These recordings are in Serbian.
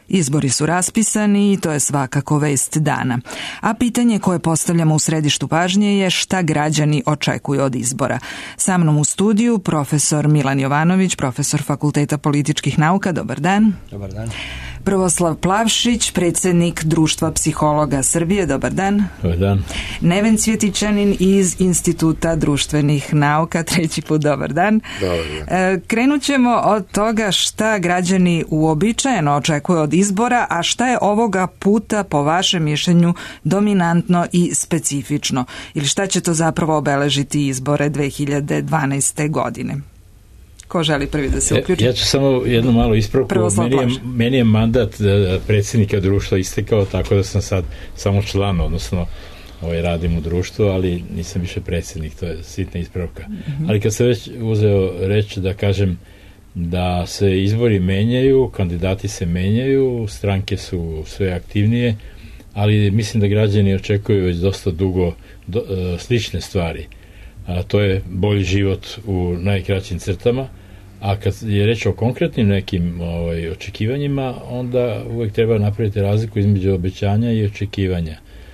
Izbori su raspisani i to je svakako vest dana. A pitanje koje postavljamo u središtu pažnje je šta građani očekuju od izbora. Sa mnom u studiju profesor Milan Jovanović, profesor Fakulteta političkih nauka. Dobar dan. Dobar dan. Prvoslav Plavšić, predsjednik Društva psihologa Srbije. Dobar dan. Dobar dan. Neven Cvjetićanin iz Instituta društvenih nauka. Treći put dobar dan. Dobar dan. Krenut ćemo od toga šta građani uobičajeno očekuju od izbora, a šta je ovoga puta po vašem mišljenju dominantno i specifično? Ili šta će to zapravo obeležiti izbore 2012. godine? Ko želi prvi da se uključi? Ja ću samo jednu malu ispravku. Meni je mandat predsjednika društva istekao, tako da sam sad samo član, odnosno radim u društvu, ali nisam više predsjednik, to je sitna ispravka. Ali kad sam već uzeo reč da kažem da se izbori menjaju, kandidati se menjaju, stranke su sve aktivnije, ali mislim da građani očekuju već dosta dugo slične stvari. A to je bolji život u najkraćim crtama, a kad je reč o konkretnim nekim očekivanjima, onda uvijek treba napraviti razliku između obećanja i očekivanja.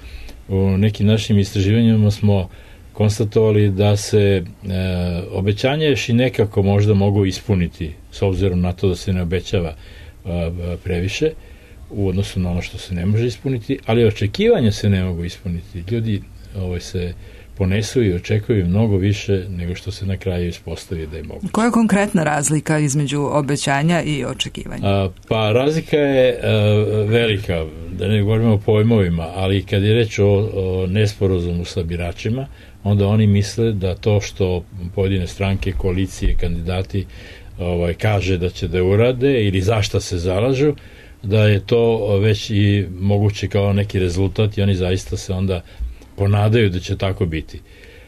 U nekim našim istraživanjima smo konstatovali da se obećanja još i nekako možda mogu ispuniti, s obzirom na to da se ne obećava previše u odnosu na ono što se ne može ispuniti, ali očekivanja se ne mogu ispuniti. Ljudi se ponesu i očekuju mnogo više nego što se na kraju ispostavi da je moguće. Koja je konkretna razlika između obećanja i očekivanja? Pa razlika je velika, da ne govorimo o pojmovima, ali kad je reč o nesporazumu sa biračima, onda oni misle da to što pojedine stranke, koalicije, kandidati kaže da će da urade ili zašta se zalažu, da je to već i moguće kao neki rezultat i oni zaista se onda ponadaju da će tako biti.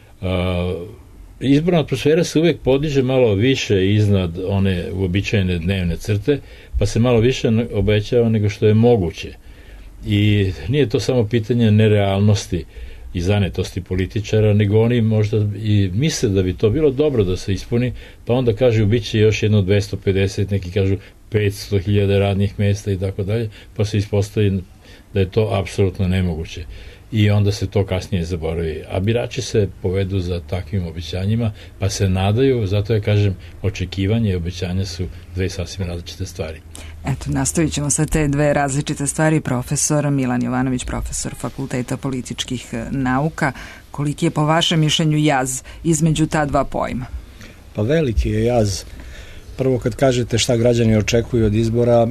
Izborna atmosfera se uvijek podiže malo više iznad one uobičajene dnevne crte, pa se malo više obećava nego što je moguće. I nije to samo pitanje nerealnosti i zanetosti političara, nego oni možda i misle da bi to bilo dobro da se ispuni, pa onda kažu bit će još jedno 250, neki kažu 500.000 radnih mjesta i tako dalje, pa se ispostavi da je to apsolutno nemoguće. I onda se to kasnije zaboravi. A birači se povedu za takvim obećanjima, pa se nadaju, zato ja kažem, očekivanje i obećanja su dve sasvim različite stvari. Eto, nastavit ćemo sa te dve različite stvari. Profesor Milan Jovanović, profesor Fakulteta političkih nauka. Koliki je po vašem mišljenju jaz između ta dva pojma? Pa veliki je jaz. Prvo kad kažete šta građani očekuju od izbora,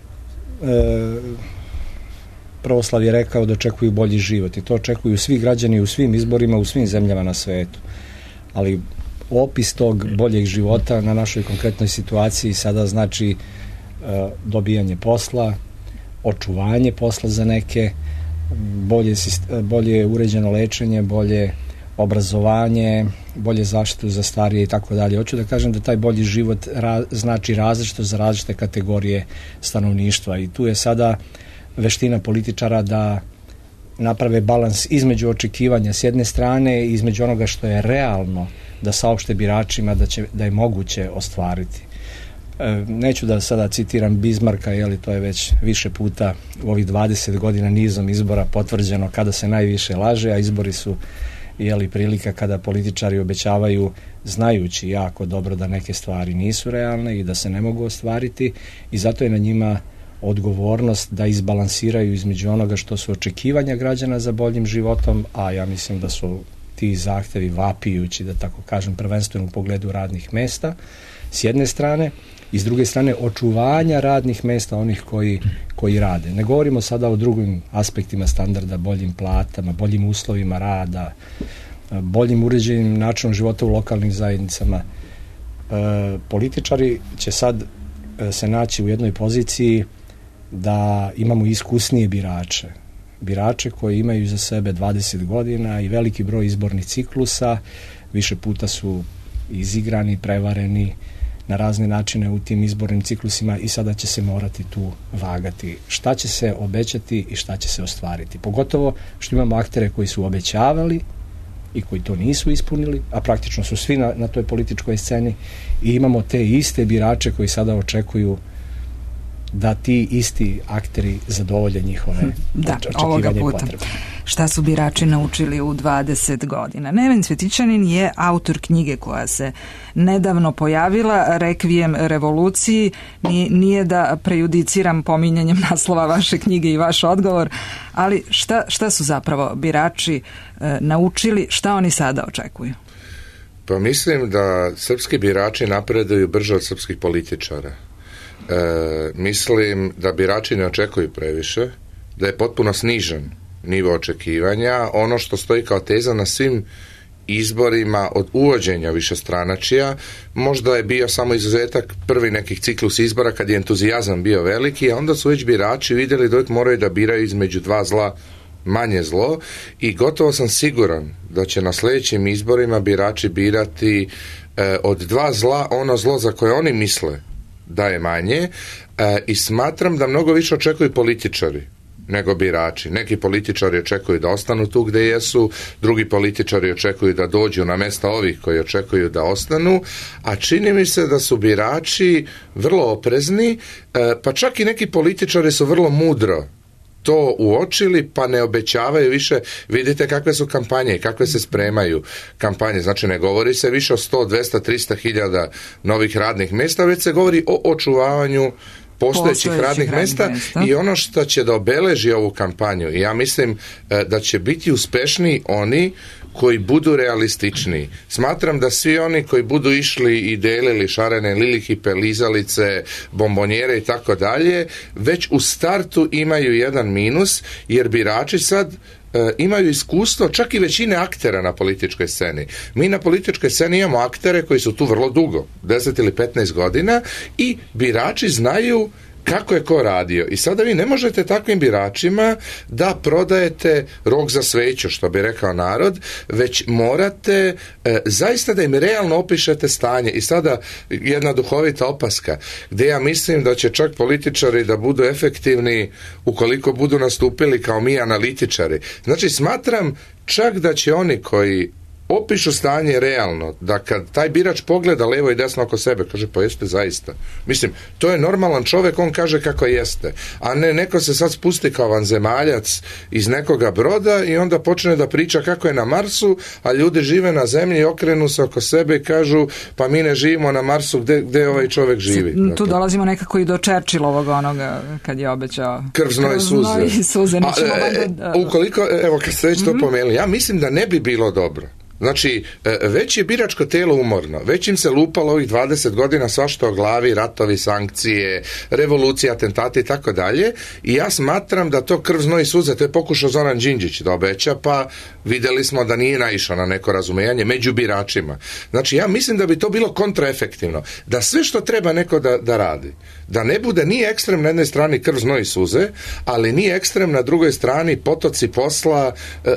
Prvoslav je rekao da očekuju bolji život i to očekuju svi građani u svim izborima, u svim zemljama na svetu. Ali opis tog boljeg života na našoj konkretnoj situaciji sada znači dobijanje posla, očuvanje posla za neke, bolje uređeno lečenje, bolje obrazovanje, bolje zaštitu za starije i tako dalje. Hoću da kažem da taj bolji život znači različito za različite kategorije stanovništva i tu je sada veština političara da naprave balans između očekivanja s jedne strane i između onoga što je realno da saopšte biračima da je moguće ostvariti. Neću da sada citiram Bizmarka, to je već više puta u ovih 20 godina nizom izbora potvrđeno kada se najviše laže, a izbori su prilika kada političari obećavaju znajući jako dobro da neke stvari nisu realne i da se ne mogu ostvariti i zato je na njima odgovornost da izbalansiraju između onoga što su očekivanja građana za boljim životom, a ja mislim da su ti zahtevi vapijući, da tako kažem, prvenstveno u pogledu radnih mesta s jedne strane i s druge strane očuvanja radnih mesta onih koji rade. Ne govorimo sada o drugim aspektima standarda, boljim platama, boljim uslovima rada, boljim uređenim načinom života u lokalnim zajednicama. Političari će sad se naći u jednoj poziciji da imamo iskusnije birače koji imaju za sebe 20 godina i veliki broj izbornih ciklusa, više puta su izigrani, prevareni na razne načine u tim izbornim ciklusima i sada će se morati tu vagati šta će se obećati i šta će se ostvariti. Pogotovo što imamo aktere koji su obećavali i koji to nisu ispunili, a praktično su svi na toj političkoj sceni i imamo te iste birače koji sada očekuju da ti isti akteri zadovolje njihove očekivanja i potrebe. Šta su birači naučili u 20 godina? Neven Cvjetićanin je autor knjige koja se nedavno pojavila, Rekvijem revoluciji. Nije da prejudiciram pominjanjem naslova vaše knjige i vaš odgovor, ali šta su zapravo birači naučili, šta oni sada očekuju? Pa mislim da srpski birači napreduju brže od srpskih političara. Mislim da birači ne očekuju previše, da je potpuno snižen nivo očekivanja. Ono što stoji kao teza na svim izborima od uvođenja višestranačja, možda je bio samo izuzetak prvi nekih ciklus izbora kad je entuzijazam bio veliki, a onda su već birači vidjeli da uvijek moraju da biraju između dva zla manje zlo i gotovo sam siguran da će na sljedećim izborima birači birati od dva zla ono zlo za koje oni misle da je manje i smatram da mnogo više očekuju političari nego birači. Neki političari očekuju da ostanu tu gdje jesu, drugi političari očekuju da dođu na mjesta ovih koji očekuju da ostanu, a čini mi se da su birači vrlo oprezni, pa čak i neki političari su vrlo mudro to uočili, pa ne obećavaju više. Vidite kakve su kampanje i kakve se spremaju kampanje. Znači ne govori se više o 100, 200, 300 hiljada novih radnih mjesta, već se govori o očuvavanju postojećih radnih mjesta i ono što će da obeleži ovu kampanju. I ja mislim da će biti uspešniji oni koji budu realističniji. Smatram da svi oni koji budu išli i delili šarene lilihipe, lizalice, bombonjere i tako dalje, već u startu imaju jedan minus, jer birači sad imaju iskustvo čak i većine aktera na političkoj sceni. Mi na političkoj sceni imamo aktere koji su tu vrlo dugo, 10 ili 15 godina i birači znaju kako je ko radio. I sada vi ne možete takvim biračima da prodajete rog za sveću, što bi rekao narod, već morate zaista da im realno opišete stanje. I sada jedna duhovita opaska, gdje ja mislim da će čak političari da budu efektivni ukoliko budu nastupili kao mi analitičari. Znači smatram čak da će oni koji opišu stanje realno, da kad taj birač pogleda levo i desno oko sebe, kaže pa jeste zaista. Mislim, to je normalan čovjek, on kaže kako jeste. A ne, neko se sad spusti kao vanzemaljac iz nekoga broda i onda počne da priča kako je na Marsu, a ljudi žive na zemlji, okrenu se oko sebe i kažu pa mi ne živimo na Marsu, gde ovaj čovjek živi. Tu dolazimo nekako i do Churchillovog onoga kad je obećao krv, znoj i suze. Ukoliko, evo kad ste već to pomenuli, ja mislim da ne bi bilo dobro. Znači, već je biračko telo umorno, već im se lupalo ovih 20 godina svašta o glavi, ratovi, sankcije, revolucija, atentati i tako dalje, i ja smatram da to krv, znoj i suze, to je pokušao Zoran Đinđić da obeća, pa vidjeli smo da nije naišao na neko razumijevanje među biračima. Znači, ja mislim da bi to bilo kontraefektivno, da sve što treba neko da radi, da ne bude ni ekstrem na jednoj strani krv, znoj i suze, ali ni ekstrem na drugoj strani potoci posla,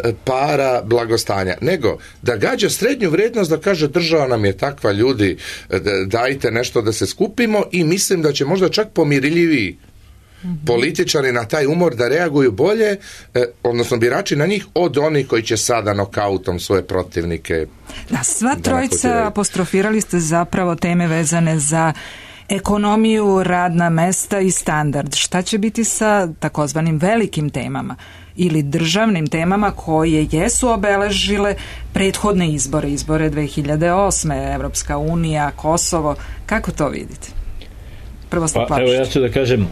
para, blagostanja, nego da gađa srednju vrijednost, da kaže država nam je takva, ljudi, dajte nešto da se skupimo, i mislim da će možda čak pomiriljivi političari na taj umor da reaguju bolje, odnosno birači na njih, od onih koji će sada nokautom svoje protivnike. Da, sva trojica apostrofirali ste zapravo teme vezane za ekonomiju, radna mesta i standard. Šta će biti sa takozvanim velikim temama ili državnim temama koje jesu obeležile prethodne izbore 2008. Evropska unija, Kosovo? Kako to vidite? Prvo ste Evo ja ću da kažem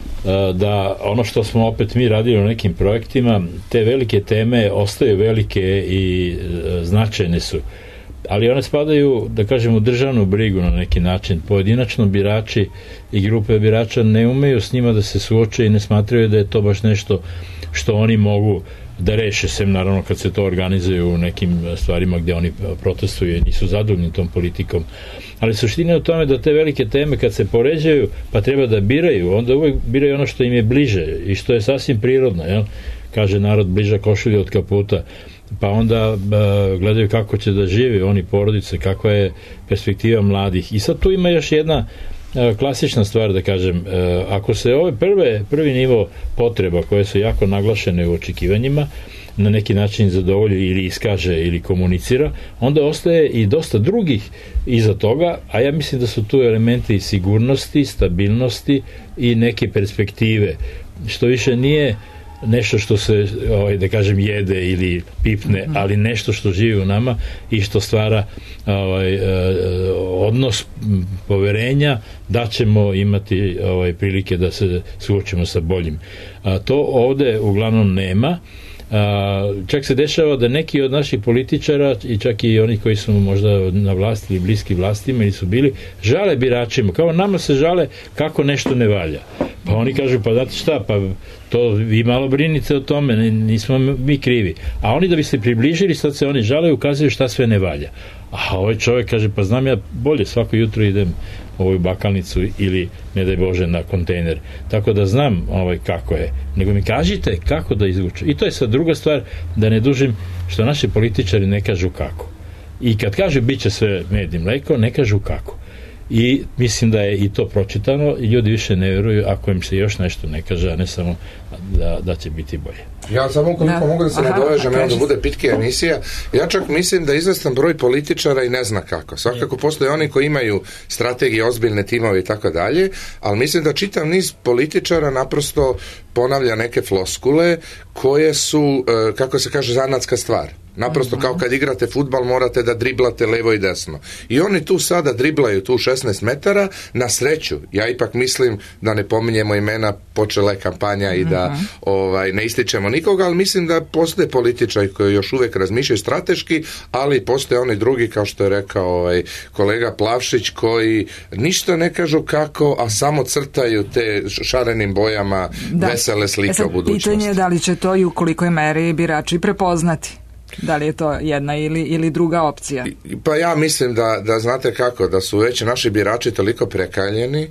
da ono što smo opet mi radili u nekim projektima, te velike teme ostaju velike i značajne su, ali one spadaju, da kažem, u državnu brigu na neki način. Pojedinačno birači i grupe birača ne umeju s njima da se suoče i ne smatraju da je to baš nešto što oni mogu da reše, sem naravno kad se to organizuje u nekim stvarima gdje oni protestuju i nisu zadovoljni tom politikom. Ali suština je u tome da te velike teme kad se poređaju pa treba da biraju, onda uvijek biraju ono što im je bliže i što je sasvim prirodno, jel? Kaže narod, bliža košulja od kaputa. Pa onda gledaju kako će da žive oni porodice, kakva je perspektiva mladih. I sad tu ima još jedna klasična stvar, da kažem, ako se ove prvi nivo potreba koje su jako naglašene u očekivanjima na neki način zadovolji ili iskaže ili komunicira, onda ostaje i dosta drugih iza toga, a ja mislim da su tu elementi sigurnosti, stabilnosti i neke perspektive, što više nije nešto što se, da kažem, jede ili pipne, ali nešto što živi u nama i što stvara odnos poverenja da ćemo imati prilike da se suočimo sa boljim. To ovde uglavnom nema. Čak se dešava da neki od naših političara i čak i oni koji su možda na vlasti ili bliski vlastima ili su bili, žale biračima, kao nama se žale kako nešto ne valja. Pa oni kažu, pa znate šta, pa to vi malo brinite o tome, nismo mi krivi. A oni da bi se približili, sad se oni žale i ukazuju šta sve ne valja. A ovaj čovjek kaže, pa znam ja bolje, svako jutro idem u ovu bakalnicu ili, ne daj Bože, na kontejner. Tako da znam kako je. Nego mi kažite kako da izvuče. I to je sad druga stvar, da ne dužim, što naši političari ne kažu kako. I kad kažu bit će sve med i mleko, ne kažu kako. I mislim da je i to pročitano i ljudi više ne vjeruju ako im se još nešto ne kaže, a ne samo da će biti bolje. Ja samo koliko mogu da se nadovežem, da bude pitkija emisija, ja čak mislim da izvestan broj političara i ne zna kako. Svakako postoje oni koji imaju strategije, ozbiljne timove i tako dalje, ali mislim da čitav niz političara naprosto ponavlja neke floskule koje su, kako se kaže, zanatska stvar. Naprosto kao kad igrate fudbal morate da driblate levo i desno. I oni tu sada driblaju tu 16 metara, na sreću. Ja ipak mislim da ne pominjemo imena, počela je kampanja i da ne ističemo nikoga, ali mislim da postoje političari koji još uvijek razmišljaju strateški, ali postoje oni drugi, kao što je rekao kolega Plavšić, koji ništa ne kažu kako, a samo crtaju te šarenim bojama vesele slike u budućnosti. Pitanje je da li će to i u kolikoj meri birači prepoznati. Da li je to jedna ili druga opcija? Pa ja mislim da znate kako, da su već naši birači toliko prekaljeni,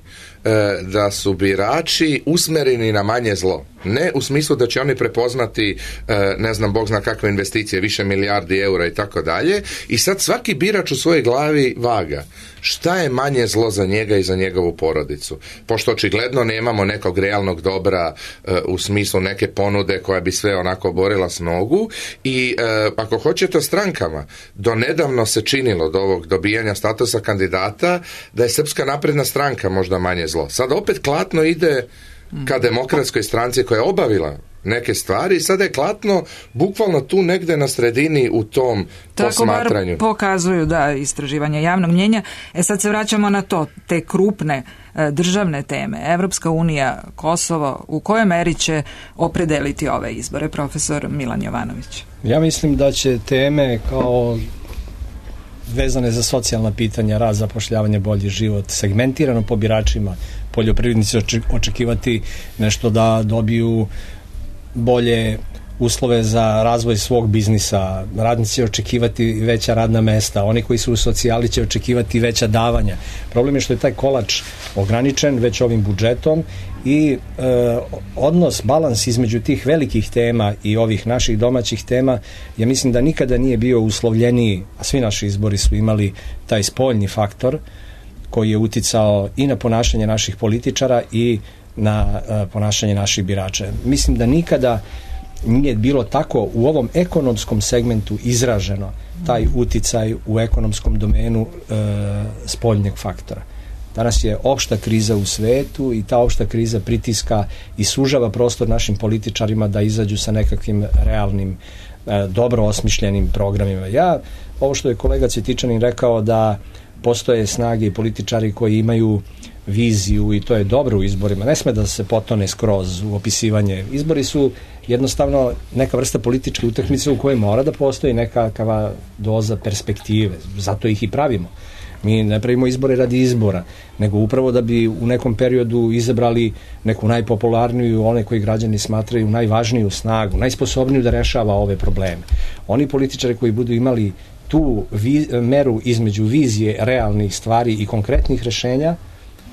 da su birači usmereni na manje zlo. Ne u smislu da će oni prepoznati, ne znam, Bog zna kakve investicije, više milijardi eura i tako dalje. I sad svaki birač u svojoj glavi vaga. Šta je manje zlo za njega i za njegovu porodicu? Pošto očigledno nemamo nekog realnog dobra u smislu neke ponude koja bi sve onako borila s nogu. I ako hoćete o strankama, do nedavno se činilo do ovog dobijanja statusa kandidata da je Srpska napredna stranka možda manje zlo. Sad opet klatno ide ka Demokratskoj stranci koja je obavila neke stvari i sada je klatno bukvalno tu negde na sredini u tom posmatranju. Tako bar pokazuju istraživanja javnog mnjenja. Sad se vraćamo na to, te krupne državne teme. Evropska unija, Kosovo, u kojoj meri će opredeliti ove izbore? Profesor Milan Jovanović. Ja mislim da će teme kao vezane za socijalna pitanja, rad, zapošljavanje, bolji život, segmentirano po biračima, poljoprivrednici očekivati nešto da dobiju bolje uslove za razvoj svog biznisa, radnici očekivati veća radna mesta, oni koji su u socijali će očekivati veća davanja. Problem je što je taj kolač ograničen već ovim budžetom i odnos, balans između tih velikih tema i ovih naših domaćih tema, ja mislim da nikada nije bio uslovljeniji, a svi naši izbori su imali taj spoljni faktor koji je uticao i na ponašanje naših političara i na ponašanje naših birača. Mislim da nikada nije bilo tako u ovom ekonomskom segmentu izraženo taj uticaj u ekonomskom domenu spoljnjeg faktora. Danas je opšta kriza u svetu i ta opšta kriza pritiska i sužava prostor našim političarima da izađu sa nekakvim realnim, dobro osmišljenim programima. Ovo što je kolega Cvjetičanin rekao da postoje snage i političari koji imaju viziju i to je dobro u izborima. Ne sme da se potone skroz u opisivanje. Izbori su jednostavno neka vrsta političke utakmice u kojoj mora da postoji nekakva doza perspektive. Zato ih i pravimo. Mi ne pravimo izbore radi izbora, nego upravo da bi u nekom periodu izabrali neku najpopularniju, one koji građani smatraju najvažniju snagu, najsposobniju da rešava ove probleme. Oni političari koji budu imali tu meru između vizije realnih stvari i konkretnih rešenja,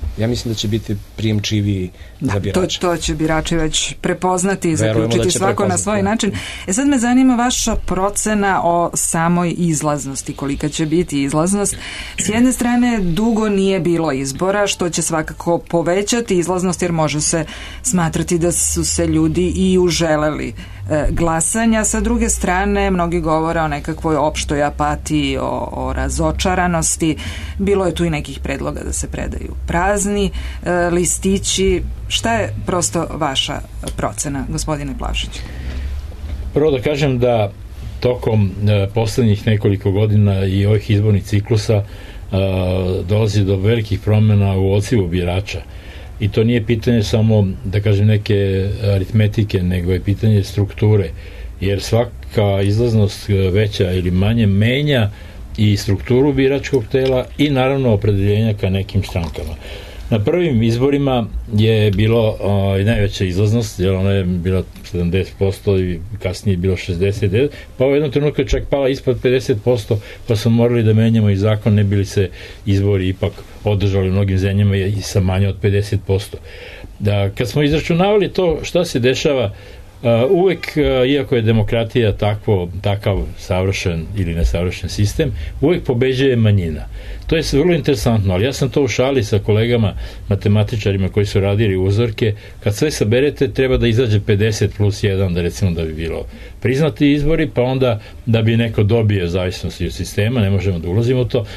ja mislim da će biti prijemčiviji za birače. To će birači već prepoznati i zaključiti svako na svoj način. Sad me zanima vaša procena o samoj izlaznosti, kolika će biti izlaznost. S jedne strane, dugo nije bilo izbora, što će svakako povećati izlaznost, jer može se smatrati da su se ljudi i uželeli glasanja. Sa druge strane, mnogi govore o nekakvoj opštoj apatiji, o razočaranosti. Bilo je tu i nekih predloga da se predaju prazni listići. Šta je prosto vaša procena, gospodine Plavšić? Prvo da kažem da tokom poslednjih nekoliko godina i ovih izbornih ciklusa dolazi do velikih promjena u odzivu birača. I to nije pitanje samo, da kažem, neke aritmetike, nego je pitanje strukture. Jer svaka izlaznost veća ili manje menja i strukturu biračkog tela i naravno opredeljenja ka nekim strankama. Na prvim izborima je bilo najveća izlaznost, jer ona je bila 70% i kasnije je bilo 69%, pa u jednom trenutku je čak pala ispod 50%, pa smo morali da menjamo i zakon, ne bili se izbori ipak održali u mnogim zemljama i sa manje od 50%. Kad smo izračunavali to šta se dešava, uvek, iako je demokratija takav savršen ili nesavršen sistem, uvek pobeđuje manjina. To je vrlo interesantno, ali ja sam to u šali sa kolegama matematičarima koji su radili uzorke. Kad sve saberete, treba da izađe 50 plus 1 da bi bilo priznati izbori, pa onda da bi neko dobio zavisnosti od sistema, ne možemo da ulazimo u to,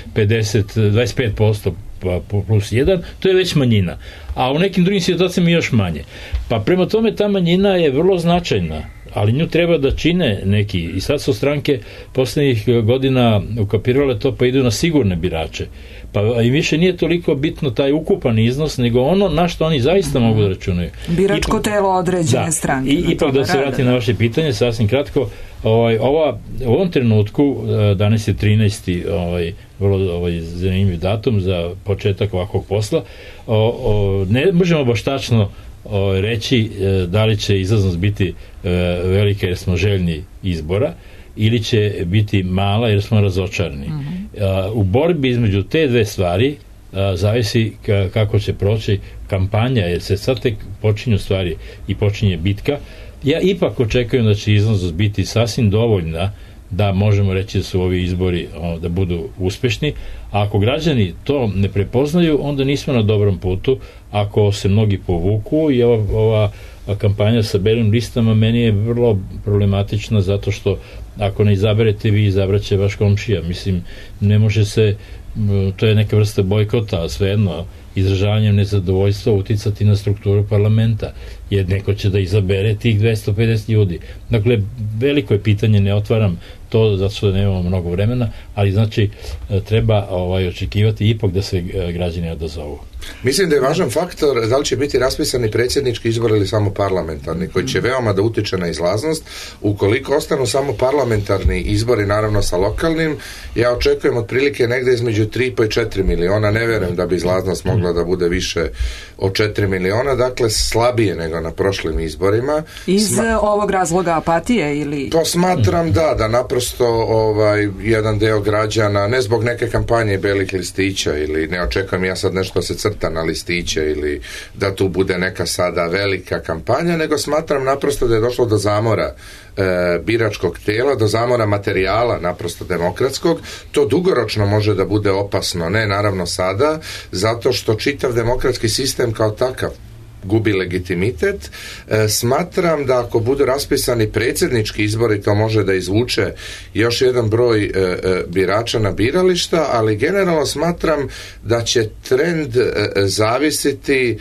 25% plus 1, to je već manjina. A u nekim drugim situacijama još manje. Pa prema tome ta manjina je vrlo značajna, ali nju treba da čine neki. I sad su stranke poslednjih godina ukapirale to, pa idu na sigurne birače. Pa i više nije toliko bitno taj ukupan iznos, nego ono na što oni zaista mogu da računaju. Biračko telo određene stranke. I ipak da se vratim na vaše pitanje, sasvim kratko, u ovom trenutku, danas je 13. Vrlo zanimljiv datum za početak ovakvog posla, ne možemo baš tačno reći da li će izlaznost biti velika jer smo željni izbora ili će biti mala jer smo razočarani. U borbi između te dve stvari zavisi kako će proći kampanja, jer se sad tek počinju stvari i počinje bitka. Ja ipak očekujem da će izlaznost biti sasvim dovoljna da možemo reći da su ovi izbori da budu uspešni, a ako građani to ne prepoznaju, onda nismo na dobrom putu. Ako se mnogi povuku i ova kampanja sa belim listama meni je vrlo problematična, zato što ako ne izaberete vi, izabraće vaš komšija. Mislim, ne može se, to je neka vrsta bojkota, a svejedno izražavanjem nezadovoljstva uticati na strukturu parlamenta, jer neko će da izabere tih 250 ljudi. Dakle, veliko je pitanje, ne otvaram to zato što nemamo mnogo vremena, ali znači treba očekivati ipak da se građani odazovu. Mislim da je važan faktor da li će biti raspisani predsjednički izbor ili samo parlamentarni, koji će veoma da utiče na izlaznost. Ukoliko ostanu samo parlamentarni izbori, naravno sa lokalnim, ja očekujem otprilike negde između 3,5 i 4 miliona, ne verujem da bi izlaznost mogla da bude više od 4 miliona, dakle slabije nego na prošlim izborima. Iz ovog razloga apatije ili? To smatram da naprosto jedan deo građana, ne zbog neke kampanje belih listića ili ne očekujem ja sad nešto se crta na listiće ili da tu bude neka sada velika kampanja, nego smatram naprosto da je došlo do zamora biračkog tela, do zamora materijala naprosto demokratskog. To dugoročno može da bude opasno, ne naravno sada, zato što čitav demokratski sistem kao takav gubi legitimitet. Smatram da ako budu raspisani predsjednički izbori, to može da izvuče još jedan broj birača na birališta, ali generalno smatram da će trend zavisiti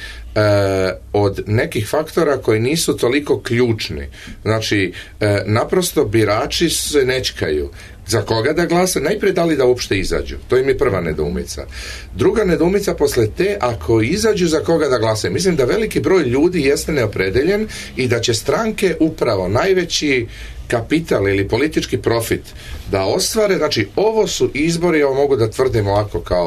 od nekih faktora koji nisu toliko ključni. Znači, naprosto birači se nečkaju. Za koga da glasa? Najprije da li da uopšte izađu. To im je prva nedoumica. Druga nedoumica posle te, ako izađu, za koga da glasaju. Mislim da veliki broj ljudi jeste neopredeljen i da će stranke upravo najveći kapital ili politički profit da ostvare. Znači, ovo su izbori, ovo mogu da tvrdim ovako kao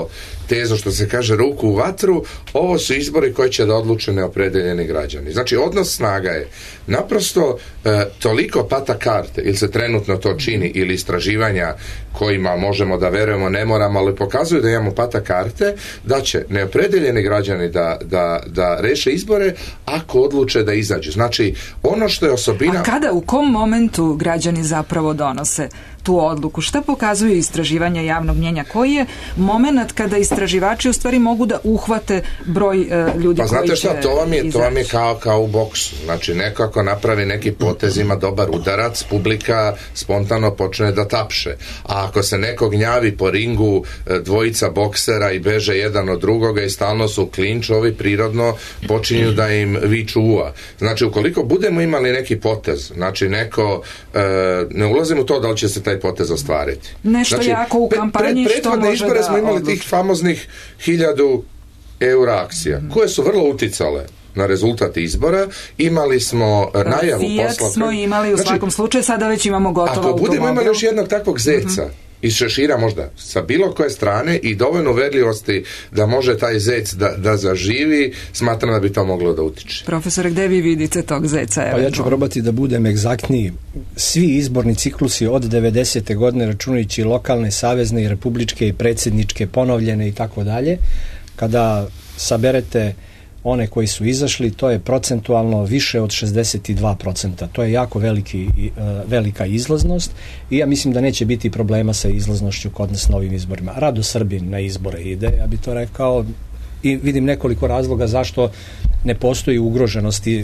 tezu, što se kaže, ruku u vatru, ovo su izbori koji će da odluče neopredeljeni građani. Znači, odnos snaga je naprosto toliko pata karte, ili se trenutno to čini, ili istraživanja kojima možemo da verujemo, ne moramo, ali pokazuju da imamo pata karte, da će neopredeljeni građani da reše izbore ako odluče da izađu. Znači, ono što je osobina... A kada, u kom momentu građani zapravo donose tu odluku? Šta pokazuju istraživanja javnog mnjenja? Koji je moment kada istraživači u stvari mogu da uhvate broj ljudi koji će znate šta, to vam je kao u boksu. Znači, neko ako napravi neki potez, ima dobar udarac, publika spontano počne da tapše. A ako se neko gnjavi po ringu, dvojica boksera i beže jedan od drugoga i stalno su u klinču, ovi prirodno počinju da im viču ua. Znači, ukoliko budemo imali neki potez, znači neko, ne ulazim u to da li će se taj potez ostvariti. Nešto znači, jako u kampanji što može izbore smo imali tih famoznih 1000 eura akcija, koje su vrlo uticale na rezultat izbora. Imali smo najavu Fiat posla. Smo imali u svakom slučaju, sada već imamo gotovo automobil. Ako budemo imali još jednog takvog zeca, iz šešira možda, sa bilo koje strane i dovoljno uverljivosti da može taj zec da zaživi, smatram da bi to moglo da utiče. Profesore, gde vi vidite tog zeca? Pa ja ću probati da budem egzaktniji. Svi izborni ciklusi od 90. godine, računajući lokalne, savezne i republičke i predsjedničke, ponovljene i tako dalje, kada saberete one koji su izašli, to je procentualno više od 62%. To je jako velika izlaznost i ja mislim da neće biti problema sa izlaznošću kod nas na ovim izborima. Rado Srbin na izbore ide, ja bih to rekao, i vidim nekoliko razloga zašto ne postoji ugroženosti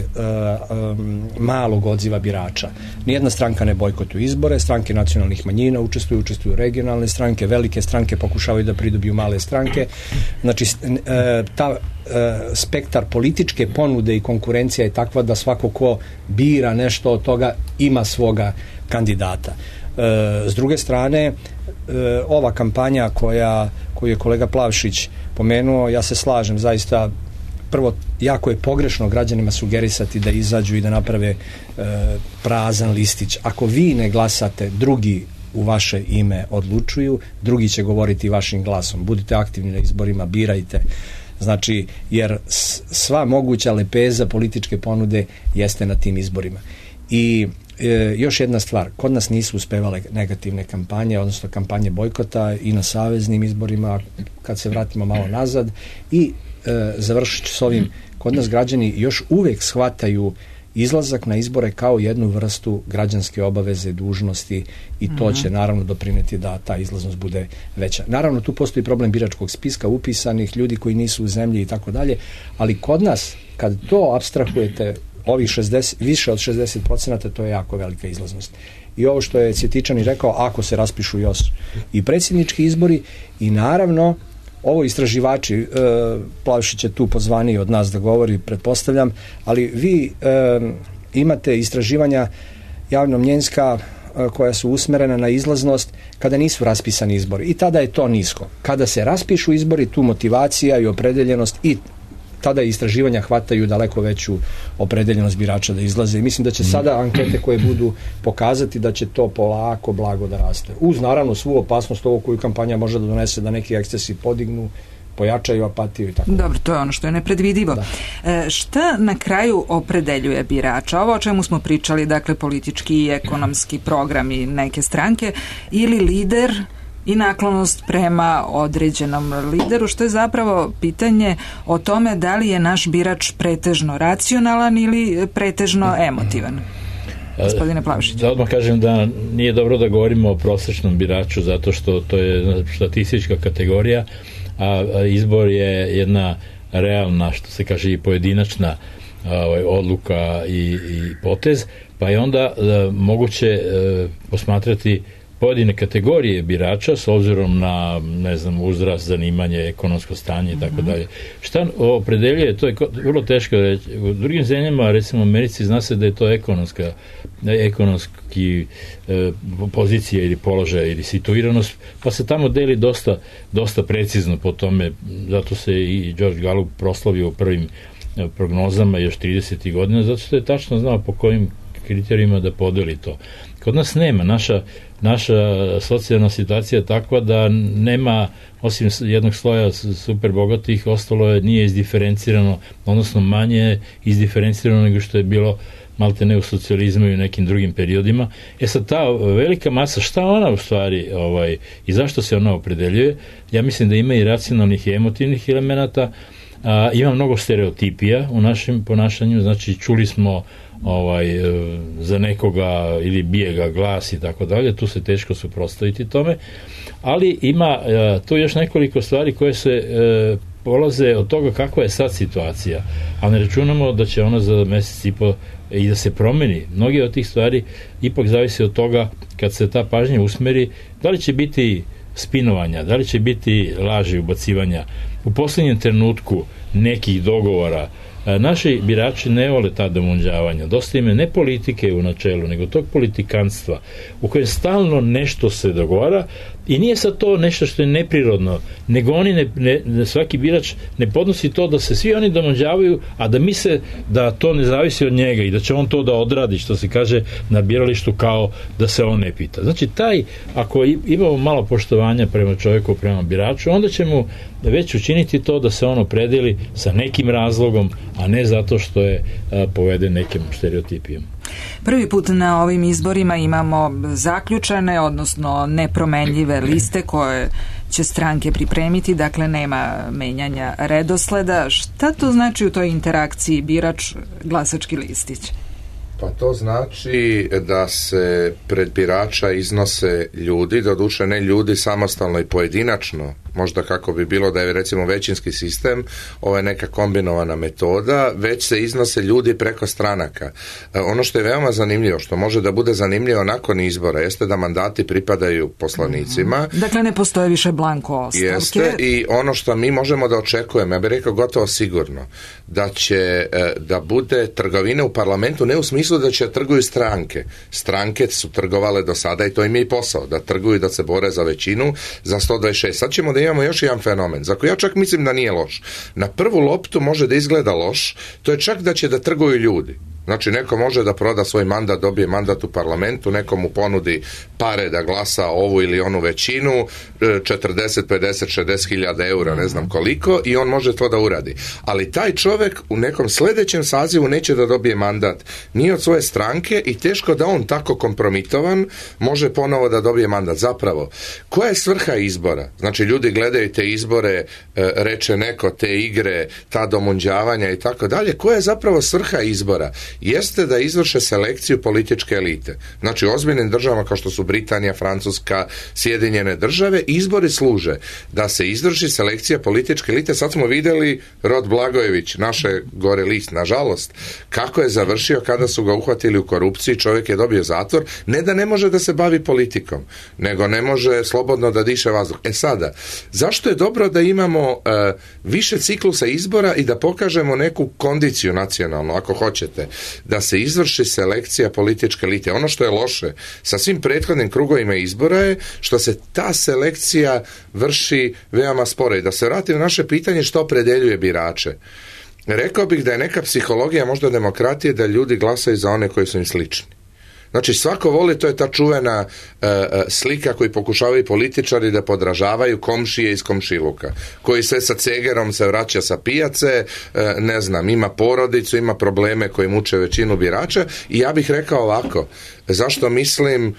malog odziva birača. Nijedna stranka ne bojkotuje izbore, stranke nacionalnih manjina učestvuju regionalne stranke, velike stranke pokušavaju da pridobiju male stranke. Znači, ta spektar političke ponude i konkurencija je takva da svako ko bira nešto od toga ima svoga kandidata. S druge strane, ova kampanja koju je kolega Plavšić pomenuo, ja se slažem, zaista prvo, jako je pogrešno građanima sugerisati da izađu i da naprave prazan listić. Ako vi ne glasate, drugi u vaše ime odlučuju, drugi će govoriti vašim glasom. Budite aktivni na izborima, birajte. Znači, jer sva moguća lepeza političke ponude jeste na tim izborima. I još jedna stvar, kod nas nisu uspevale negativne kampanje, odnosno kampanje bojkota i na saveznim izborima, kad se vratimo malo nazad, i završit ću s ovim, kod nas građani još uvijek shvataju izlazak na izbore kao jednu vrstu građanske obaveze, dužnosti i to će naravno doprineti da ta izlaznost bude veća. Naravno, tu postoji problem biračkog spiska, upisanih ljudi koji nisu u zemlji i tako dalje, ali kod nas, kad to apstrahujete, ovih više od 60%, to je jako velika izlaznost. I ovo što je Cvjetičani rekao, ako se raspišu još i predsjednički izbori, i naravno ovo istraživači, Plavšić je tu pozvaniji od nas da govori, pretpostavljam, ali vi imate istraživanja javnomnjenjska koja su usmerena na izlaznost kada nisu raspisani izbori. I tada je to nisko. Kada se raspišu izbori, tu motivacija i opredeljenost i tada istraživanja hvataju daleko veću opredeljenost birača da izlaze. I mislim da će sada ankete koje budu pokazati da će to polako, blago da raste. Uz naravno svu opasnost ovo koju kampanja može da donese, da neki ekscesi podignu, pojačaju apatiju i tako. Dobro, to je ono što je nepredvidivo. Šta na kraju opredeljuje birača? Ovo o čemu smo pričali, dakle politički i ekonomski programi neke stranke ili lider i naklonost prema određenom lideru, što je zapravo pitanje o tome da li je naš birač pretežno racionalan ili pretežno emotivan. Gospodine Plavšić. Da odmah kažem da nije dobro da govorimo o prosječnom biraču, zato što to je statistička kategorija, a izbor je jedna realna, što se kaže, i pojedinačna odluka i potez, pa je onda moguće posmatrati pojedine kategorije birača s obzirom na, ne znam, uzrast, zanimanje, ekonomsko stanje i tako dalje. Šta opredeljuje, to je vrlo teško reći. U drugim zemljama, recimo u Americi, zna se da je to ekonomski pozicija ili položaj ili situiranost, pa se tamo deli dosta precizno po tome, zato se i George Gallup proslavio u prvim prognozama još 30. godina, zato što je tačno znao po kojim kriterijima da podeli to. Kod nas nema. Naša socijalna situacija je takva da nema, osim jednog sloja super bogatih, ostalo nije izdiferencirano, odnosno manje izdiferencirano nego što je bilo malte ne u socijalizmu i u nekim drugim periodima. Sad ta velika masa, šta ona u stvari i zašto se ona opredeljuje? Ja mislim da ima i racionalnih i emotivnih elemenata, ima mnogo stereotipija u našem ponašanju, znači čuli smo za nekoga ili bije ga glas i tako dalje, tu se teško suprotstaviti tome, ali ima tu još nekoliko stvari koje se polaze od toga kakva je sad situacija, a ne računamo da će ona za mesec i po i da se promeni. Mnogi od tih stvari ipak zavisi od toga kad se ta pažnja usmeri, da li će biti spinovanja, da li će biti laži, ubacivanja. U posljednjem trenutku nekih dogovora naši birači ne vole ta domunđavanja. Dosta im je ne politike u načelu, nego tog politikanstva u kojem stalno nešto se dogovara i nije sad to nešto što je neprirodno, nego oni svaki birač ne podnosi to da se svi oni domunđavaju, a da misle da to ne zavisi od njega i da će on to da odradi, što se kaže na biralištu, kao da se on ne pita. Znači ako imamo malo poštovanja prema čovjeku, prema biraču, onda ćemo već učiniti to da se on opredeli sa nekim razlogom, a ne zato što je poveden nekim stereotipijom. Prvi put na ovim izborima imamo zaključane, odnosno nepromenljive liste koje će stranke pripremiti, dakle nema menjanja redosleda. Šta to znači u toj interakciji birač-glasački listić? Pa to znači da se pred birača iznose ljudi, doduše ne ljudi samostalno i pojedinačno, možda kako bi bilo da je recimo većinski sistem, ovo je neka kombinovana metoda, već se iznose ljudi preko stranaka. Ono što je veoma zanimljivo, što može da bude zanimljivo nakon izbora, jeste da mandati pripadaju poslanicima. Dakle, ne postoje više blanko ostavke. Jeste, i ono što mi možemo da očekujemo, ja bih rekao gotovo sigurno, da će da bude trgovine u parlamentu, ne u smislu da će trguju stranke. Stranke su trgovale do sada i to im je i posao, da trguju, da se bore za većinu, za 126. Sad ćemo da imamo još jedan fenomen, za koji ja čak mislim da nije loš. Na prvu loptu može da izgleda loš, to je čak da će da trguju ljudi. Znači, neko može da proda svoj mandat, dobije mandat u parlamentu, neko mu ponudi pare da glasa ovu ili onu većinu, 40, 50, 60 hiljada eura, ne znam koliko, i on može to da uradi. Ali taj čovjek u nekom sljedećem sazivu neće da dobije mandat ni od svoje stranke i teško da on tako kompromitovan može ponovo da dobije mandat. Zapravo, koja je svrha izbora? Znači, ljudi gledaju te izbore, reče neko, te igre, ta domunđavanja i tako dalje. Koja je zapravo svrha izbora? Jeste da izvrše selekciju političke elite. Znači, u ozbiljnim državama kao što su Britanija, Francuska, Sjedinjene države, izbori služe da se izvrši selekcija političke elite. Sad smo vidjeli Rod Blagojević, naše gore list, nažalost, kako je završio kada su ga uhvatili u korupciji, čovjek je dobio zatvor, ne da ne može da se bavi politikom, nego ne može slobodno da diše vazduh. Sada, zašto je dobro da imamo više ciklusa izbora i da pokažemo neku kondiciju nacionalnu, ako hoćete, da se izvrši selekcija političke elite? Ono što je loše sa svim prethodnim krugovima izbora je što se ta selekcija vrši veoma sporo. I da se vratim na naše pitanje što opredeljuje birače. Rekao bih da je neka psihologija, možda demokratije, da ljudi glasaju za one koji su im slični. Znači, svako voli, to je ta čuvena slika koju pokušavaju političari da podražavaju komšije iz komšiluka, koji sve sa cegerom se vraća sa pijace, ne znam, ima porodicu, ima probleme koji muče većinu birača. I ja bih rekao ovako, zašto mislim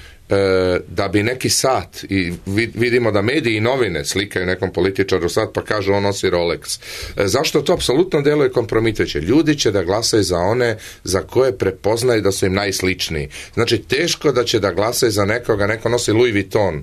da bi neki sat, i vidimo da mediji i novine slikaju nekom političaru sat pa kažu on nosi Rolex. Zašto to apsolutno deluje kompromitujuće? Ljudi će da glasaju za one za koje prepoznaju da su im najsličniji. Znači, teško da će da glasaju za nekoga, neko nosi Louis Vuitton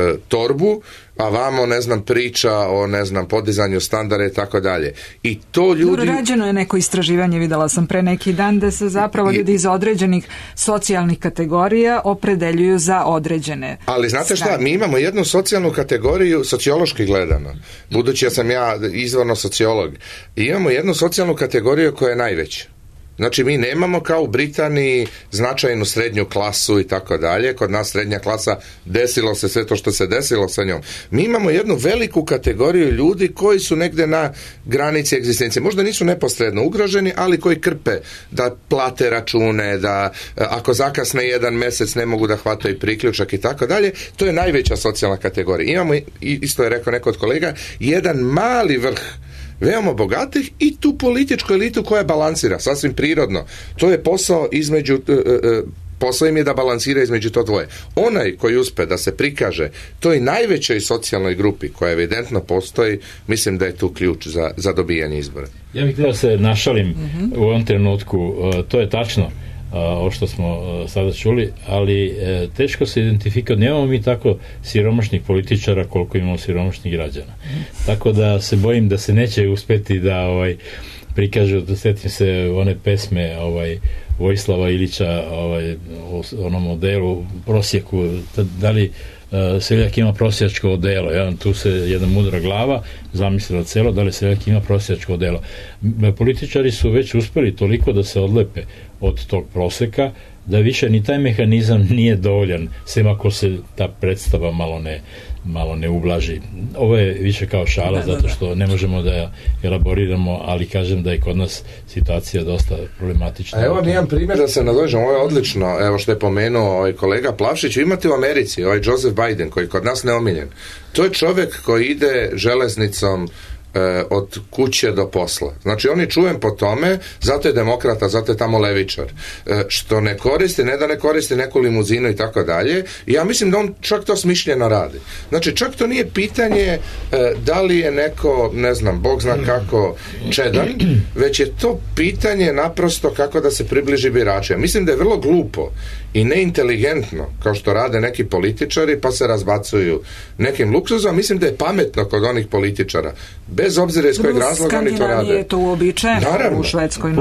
torbu, a vamo, ne znam, priča o, ne znam, podizanju standarda i tako dalje. I to ljudi... Rađeno je neko istraživanje, videla sam pre neki dan, da se zapravo ljudi iz određenih socijalnih kategorija opredeljuju za određene. Ali znate šta, mi imamo jednu socijalnu kategoriju, sociološki gledano, budući da sam ja izvorno sociolog, imamo jednu socijalnu kategoriju koja je najveća. Znači mi nemamo kao u Britaniji značajnu srednju klasu i tako dalje. Kod nas srednja klasa desilo se sve to što se desilo sa njom. Mi imamo jednu veliku kategoriju ljudi koji su negde na granici egzistencije. Možda nisu neposredno ugroženi, ali koji krpe da plate račune, da ako zakasne jedan mjesec ne mogu da hvataju priključak i tako dalje. To je najveća socijalna kategorija. Imamo, isto je rekao neko od kolega, jedan mali vrh veoma bogatih i tu političku elitu koja balansira, sasvim prirodno. To je posao posao im je da balansira između to dvoje. Onaj koji uspe da se prikaže toj najvećoj socijalnoj grupi koja evidentno postoji, mislim da je tu ključ za dobijanje izbora. Ja bih htio se našalim u ovom trenutku, to je tačno ovo što smo sada čuli, ali teško se identifikati. Nemamo mi tako siromašnih političara koliko imamo siromašnih građana. Tako da se bojim da se neće uspjeti da prikažu, da sjetim se one pesme Vojislava Ilića o onom modelu prosjeku, da li seljak ima prosjačko odelo, tu se jedna mudra glava zamislila celo, da li seljak ima prosjačko odelo. Političari su već uspjeli toliko da se odlepe od tog proseka da više ni taj mehanizam nije dovoljan, sem ako se ta predstava malo ne ublaži. Ovo je više kao šala, zato što ne možemo da je elaboriramo, ali kažem da je kod nas situacija dosta problematična. A evo nijem primjer da se nadovežem, ovo je odlično, evo što je pomenuo kolega Plavšić, imate u Americi, Joseph Biden, koji je kod nas neomiljen. To je čovjek koji ide železnicom od kuće do posla. Znači on je čuven po tome, zato je demokrata, zato je tamo levičar. Što ne koristi neku limuzinu i tako dalje. Ja mislim da on čak to smišljeno radi. Znači čak to nije pitanje da li je neko, ne znam, Bog zna kako čedan, već je to pitanje naprosto kako da se približi biračima. Mislim da je vrlo glupo i neinteligentno, kao što rade neki političari, pa se razbacuju nekim luksuzom. Mislim da je pametno kod onih političara, bez obzira iz kojeg razloga oni to rade. Skandinavije je to uobičajeno, u Švedskoj,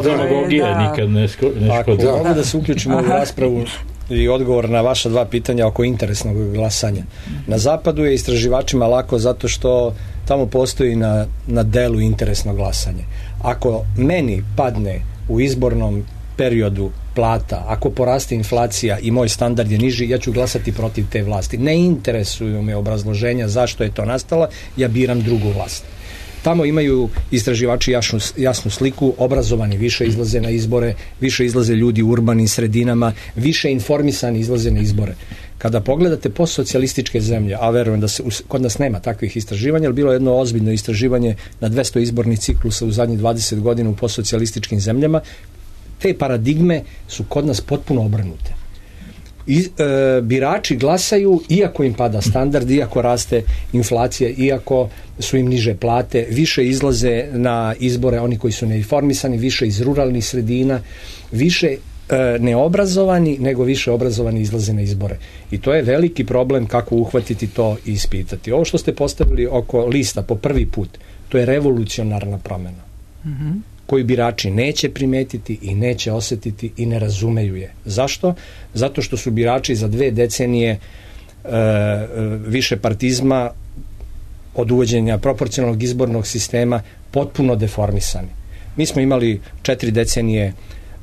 nikad ne škodi. Mogu da se uključimo u raspravu i odgovor na vaša dva pitanja oko interesnog glasanja. Na zapadu je istraživačima lako zato što tamo postoji na delu interesno glasanje. Ako meni padne u izbornom periodu plata, ako poraste inflacija i moj standard je niži, ja ću glasati protiv te vlasti. Ne interesuju me obrazloženja zašto je to nastalo, ja biram drugu vlast. Tamo imaju istraživači jasnu sliku, obrazovani više izlaze na izbore, više izlaze ljudi u urbanim sredinama, više informisani izlaze na izbore. Kada pogledate postsocijalističke zemlje, a verujem da kod nas nema takvih istraživanja, ali bilo je jedno ozbiljno istraživanje na 200 izbornih ciklusa u zadnjih 20 godina u postsocijalističkim zemljama, te paradigme su kod nas potpuno obrnute. Birači glasaju iako im pada standard, iako raste inflacija, iako su im niže plate, više izlaze na izbore oni koji su neinformisani, više iz ruralnih sredina, više neobrazovani nego više obrazovani izlaze na izbore. I to je veliki problem kako uhvatiti to i ispitati. Ovo što ste postavili oko lista po prvi put, to je revolucionarna promjena. Koju birači neće primetiti i neće osjetiti i ne razumeju je. Zašto? Zato što su birači za 2 decenije više partizma od uvođenja proporcionalnog izbornog sistema potpuno deformisani. Mi smo imali 4 decenije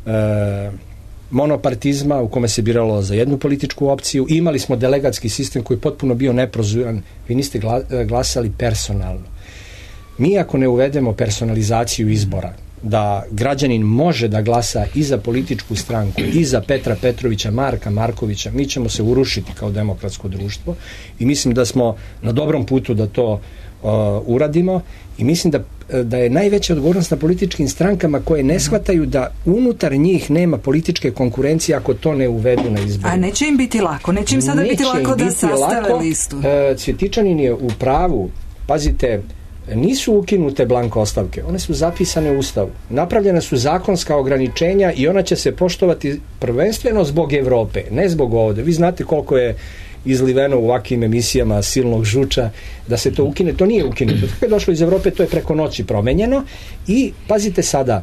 monopartizma u kome se biralo za jednu političku opciju. Imali smo delegatski sistem koji je potpuno bio neprozuran. Vi niste glasali personalno. Mi ako ne uvedemo personalizaciju izbora, da građanin može da glasa i za političku stranku i za Petra Petrovića, Marka Markovića, mi ćemo se urušiti kao demokratsko društvo i mislim da smo na dobrom putu da to uradimo i mislim da je najveća odgovornost na političkim strankama koje ne shvataju da unutar njih nema političke konkurencije ako to ne uvedu na izbor. A neće im biti lako, neće im sada biti lako da sastave listu. Cvjetičanin je u pravu, pazite, nisu ukinute blanko ostavke, one su zapisane u Ustavu. Napravljena su zakonska ograničenja i ona će se poštovati prvenstveno zbog Europe, ne zbog ovdje. Vi znate koliko je izliveno u ovakvim emisijama silnog žuča da se to ukine. To nije ukinuto. Kako je došlo iz Europe, to je preko noći promenjeno. I pazite sada,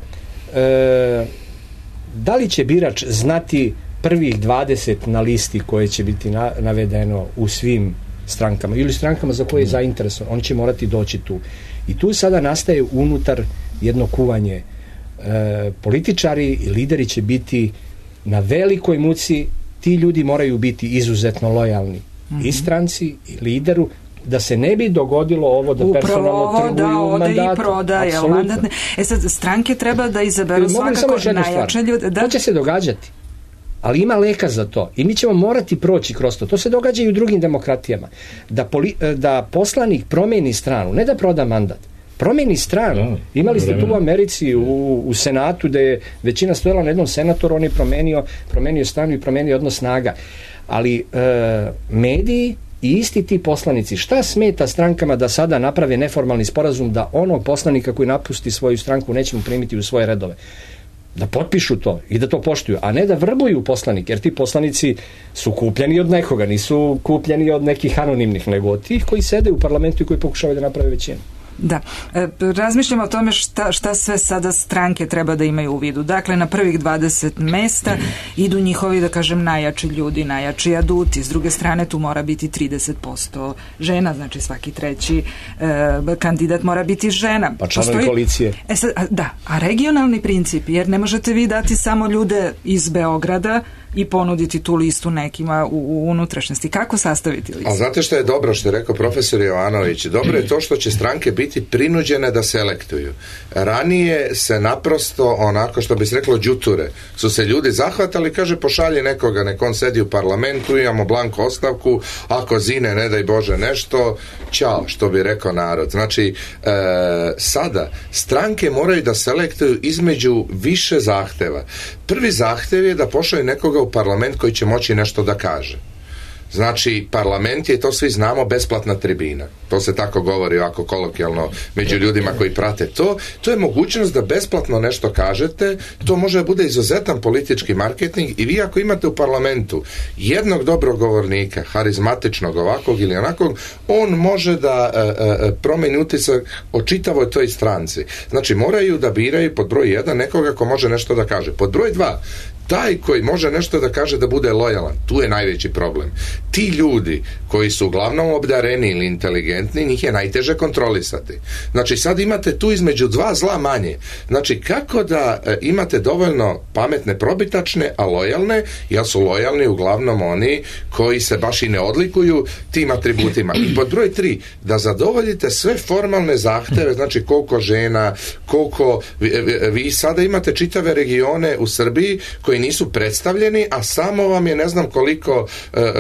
da li će birač znati prvih 20 na listi koje će biti navedeno u svim strankama ili strankama za koje je zainteresovan, on će morati doći tu. I tu sada nastaje unutar jedno kuvanje političari i lideri će biti na velikoj muci. Ti ljudi moraju biti izuzetno lojalni i stranci i lideru, da se ne bi dogodilo ovo da personalno trguju mandat. I prodaje mandatne. Sad, stranke treba da izaberu svakako najjače ljude. To će se događati. Ali ima leka za to. I mi ćemo morati proći kroz to. To se događa i u drugim demokratijama. Da poslanik promeni stranu, ne da proda mandat, promeni stranu. Imali ste tu u Americi, u Senatu, da je većina stojala na jednom senatoru, on je promenio stranu i promenio odnos snaga. Ali mediji i isti ti poslanici, šta smeta strankama da sada naprave neformalni sporazum da onog poslanika koji napusti svoju stranku nećemo primiti u svoje redove? Da potpišu to i da to poštuju, a ne da vrbuju poslanike, jer ti poslanici su kupljeni od nekoga, nisu kupljeni od nekih anonimnih, nego od tih koji sede u parlamentu i koji pokušavaju da naprave većinu. Da, razmišljamo o tome šta sve sada stranke treba da imaju u vidu. Dakle, na prvih 20 mesta idu njihovi, da kažem, najjači ljudi, najjači aduti. S druge strane, tu mora biti 30% žena, znači svaki treći kandidat mora biti žena. Pa članovi koalicije. A regionalni princip, jer ne možete vi dati samo ljude iz Beograda i ponuditi tu listu nekima u unutrašnjosti. Kako sastaviti listu? A znate što je dobro, što je rekao profesor Jovanović? Dobro je to što će stranke biti prinuđene da selektuju. Ranije se naprosto, onako što bi se reklo, đuture, su se ljudi zahvatali, kaže pošalji nekoga, nek on sedi u parlamentu, imamo blanko ostavku, ako zine, ne daj Bože nešto, ćao, što bi rekao narod. Znači, sada stranke moraju da selektuju između više zahteva. Prvi zahtev je da pošalju nekoga u parlament koji će moći nešto da kaže. Znači, parlament je, to svi znamo, besplatna tribina. To se tako govori ovako kolokvijalno među ljudima koji prate to. To je mogućnost da besplatno nešto kažete. To može da bude izuzetan politički marketing i vi ako imate u parlamentu jednog dobrog govornika, harizmatičnog ovakvog ili onakvog, on može da promeni utisak o čitavoj toj stranci. Znači, moraju da biraju pod broj 1 nekoga ko može nešto da kaže. Pod broj 2, taj koji može nešto da kaže da bude lojalan, tu je najveći problem. Ti ljudi koji su uglavnom obdareni ili inteligentni, njih je najteže kontrolisati. Znači sad imate tu između dva zla manje. Znači kako da imate dovoljno pametne probitačne, a lojalne, jer su lojalni uglavnom oni koji se baš i ne odlikuju tim atributima. I pod broj 3, da zadovoljite sve formalne zahteve, znači koliko žena, koliko vi sada imate čitave regione u Srbiji koji nisu predstavljeni, a samo vam je ne znam koliko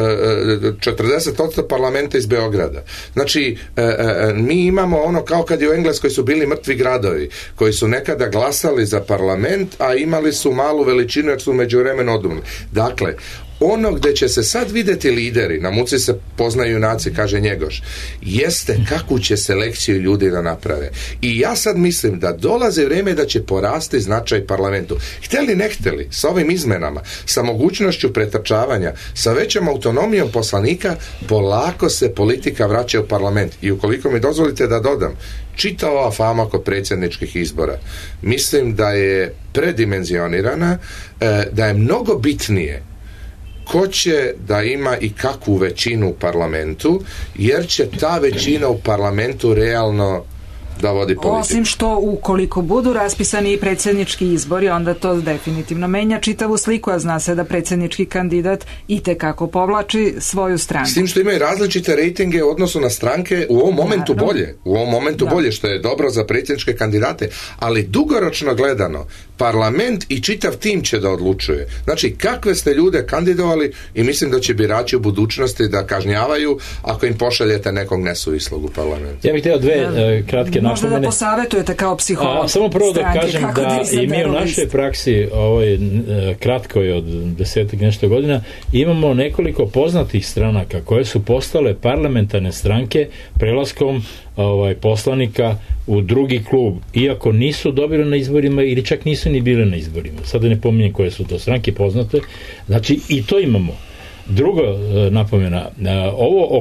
40% parlamenta iz Beograda. Znači, mi imamo ono kao kad je u Engleskoj su bili mrtvi gradovi, koji su nekada glasali za parlament, a imali su malu veličinu jer su međuvremeno odumrli. Dakle, ono gde će se sad videti lideri, na muci se poznaju junaci, kaže Njegoš, jeste kakvu će selekciju ljudi da naprave. I ja sad mislim da dolazi vrijeme da će porasti značaj parlamentu. Hteli ne hteli, sa ovim izmenama, sa mogućnošću pretrčavanja, sa većom autonomijom poslanika, polako se politika vraća u parlament. I ukoliko mi dozvolite da dodam, čita ova fama kod predsjedničkih izbora, mislim da je predimenzionirana, da je mnogo bitnije ko će da ima i kakvu većinu u parlamentu, jer će ta većina u parlamentu realno da vodi politiku. Osim što ukoliko budu raspisani i predsjednički izbori, onda to definitivno menja čitavu sliku, a zna se da predsjednički kandidat itekako povlači svoju stranku. S tim što imaju različite rejtinge u odnosu na stranke, u ovom momentu bolje. U ovom momentu bolje, što je dobro za predsjedničke kandidate, ali dugoročno gledano, parlament i čitav tim će da odlučuje. Znači, kakve ste ljude kandidovali i mislim da će birači u budućnosti da kažnjavaju ako im pošaljete nekog nesuvislog u parlament. Ja bih htio dve kratke možda da posavetujete kao psiholog. Samo prvo da kažem da i mi u našoj praksi, ovoj kratkoj od 10 nešto godina, imamo nekoliko poznatih stranaka koje su postale parlamentarne stranke prelaskom poslanika u drugi klub, iako nisu dobili na izborima ili čak nisu ni bile na izborima. Sada ne pominjem koje su to stranke poznate. Znači i to imamo. Druga napomena, ovo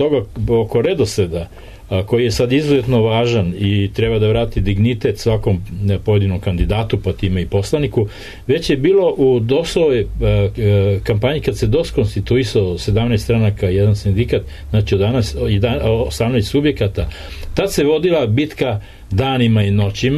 oko redosleda koji je sad izuzetno važan i treba da vrati dignitet svakom pojedinom kandidatu, pa time i poslaniku, već je bilo u DOS-ovoj kampanji kad se DOS konstituisao 17 stranaka, jedan sindikat, znači 18 subjekata, tad se vodila bitka danima i noćima,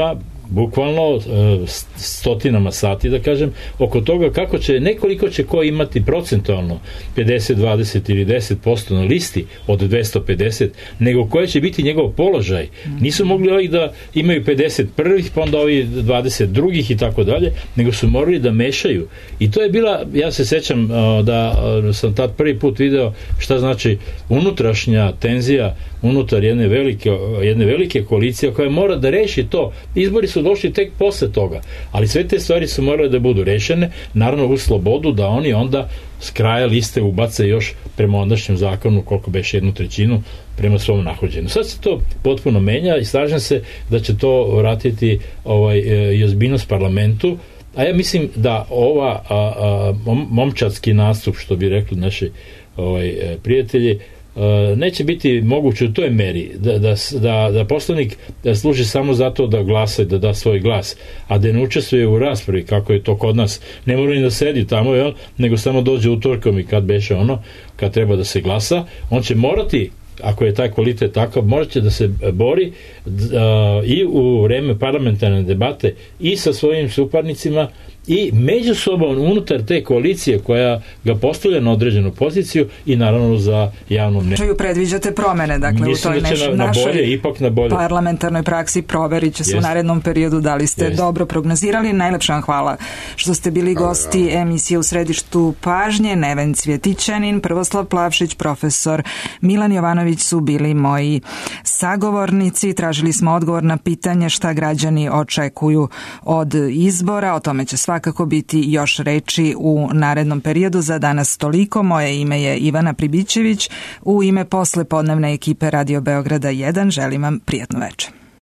bukvalno stotinama sati, da kažem, oko toga kako će, nekoliko će ko imati procentualno 50, 20 ili 10% na listi od 250, nego koje će biti njegov položaj. Nisu mogli ovih da imaju 50 prvih, pa onda ovi 20 drugih i tako dalje, nego su morali da mešaju. I to je bila, ja se sećam da sam tad prvi put video šta znači unutrašnja tenzija unutar jedne velike koalicije koja mora da reši to. Izbori su došli tek posle toga, ali sve te stvari su morale da budu rešene, naravno u slobodu da oni onda s kraja liste ubace još prema ondašnjem zakonu koliko beše 1/3 prema svom nahođenju. Sad se to potpuno menja i slažem se da će to vratiti i ozbiljnost parlamentu, a ja mislim da ova momčadski nastup, što bi rekli naši prijatelji, neće biti moguće u toj meri da poslanik služi samo zato da glasa i da da svoj glas, a da ne učestvuje u raspravi kako je to kod nas, ne mora ni da sedi tamo, nego samo dođe utorkom i kad beše kad treba da se glasa, on će morati, ako je taj kvalitet takav, morat će da se bori i u vreme parlamentarne debate i sa svojim suparnicima i međusobno unutar te koalicije koja ga postavlja na određenu poziciju i naravno za javnu mnenje. Predviđate promene, dakle mislim u toj našoj parlamentarnoj praksi proverit će se u narednom periodu da li ste dobro prognozirali. Najlepša vam hvala što ste bili gosti emisije U središtu pažnje. Neven Cvjetićanin, Prvoslav Plavšić, profesor Milan Jovanović su bili moji sagovornici. Tražili smo odgovor na pitanje šta građani očekuju od izbora. O tome će svakako biti još reči u narednom periodu. Za danas toliko. Moje ime je Ivana Pribićević. U ime poslepodnevne ekipe Radio Beograda 1 želim vam prijatno večer.